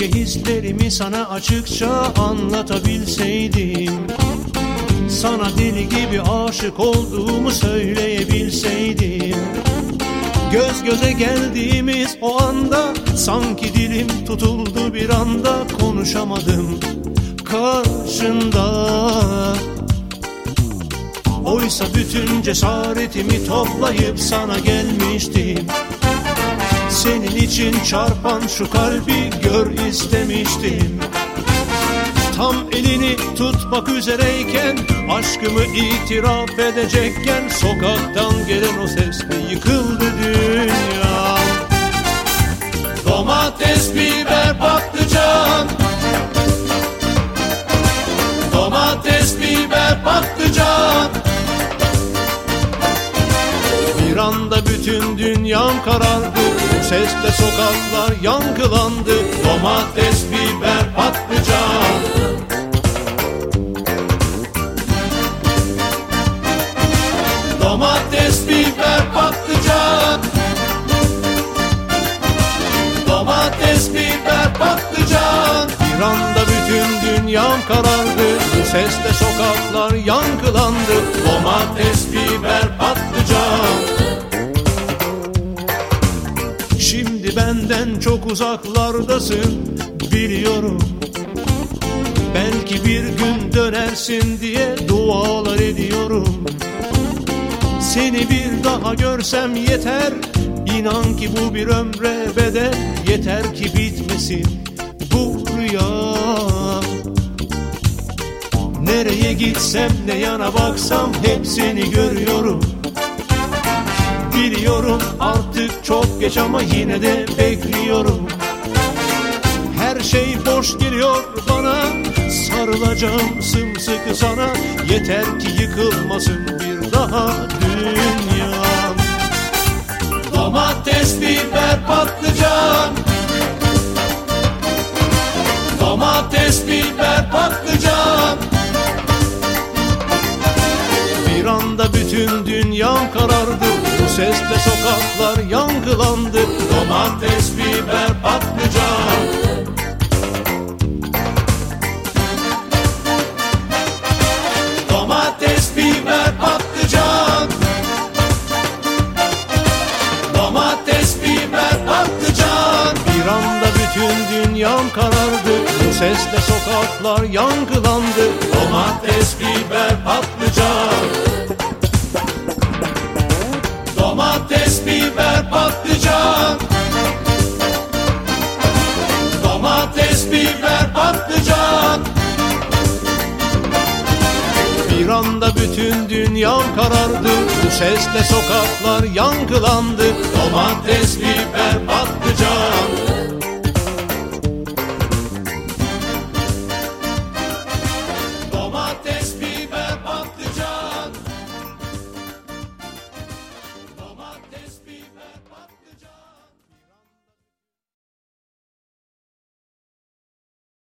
Keşke hislerimi sana açıkça anlatabilseydim. Sana deli gibi aşık olduğumu söyleyebilseydim. Göz göze geldiğimiz o anda sanki dilim tutuldu bir anda, konuşamadım karşında. Oysa bütün cesaretimi toplayıp sana gelmiştim. Senin için çarpan şu kalbi gör istemiştim. Tam elini tutmak üzereyken, aşkımı itiraf edecekken, sokaktan gelen o sesle yıkıldı dünya. Domates, biber, patlıcan. Domates, biber, patlıcan. Bir anda bütün dünyam karardı, bu sesle sokaklar yankılandı. Domates, biber, patlıcan. Domates, biber, patlıcan. Domates, biber, patlıcan. Bir anda bütün dünyam karardı, bu sesle sokaklar yankılandı. Domates, biber, patlıcan. Şimdi benden çok uzaklardasın, biliyorum. Belki bir gün dönersin diye dualar ediyorum. Seni bir daha görsem yeter, İnan ki bu bir ömre bedel. Yeter ki bitmesin bu rüya. Nereye gitsem, ne yana baksam hep seni görüyorum. Biliyorum artık çok geç ama yine de bekliyorum. Her şey boş geliyor bana, sarılacağım sımsıkı sana. Yeter ki yıkılmasın bir daha dünyam. Domates, biber, patlıcan. Domates, biber, patlıcan. Bir anda bütün dünyam karardı, bu sesle sokaklar yankılandı. Domates, biber, patlıcan. Domates, biber, patlıcan. Domates, biber, patlıcan. Bir anda bütün dünyam karardı, bu sesle sokaklar yankılandı. Domates, biber, patlıcan. Domates, biber, patlıcan. Domates, biber, patlıcan. Bir anda bütün dünyam karardı, bu sesle sokaklar yankılandı. Domates, biber, patlıcan.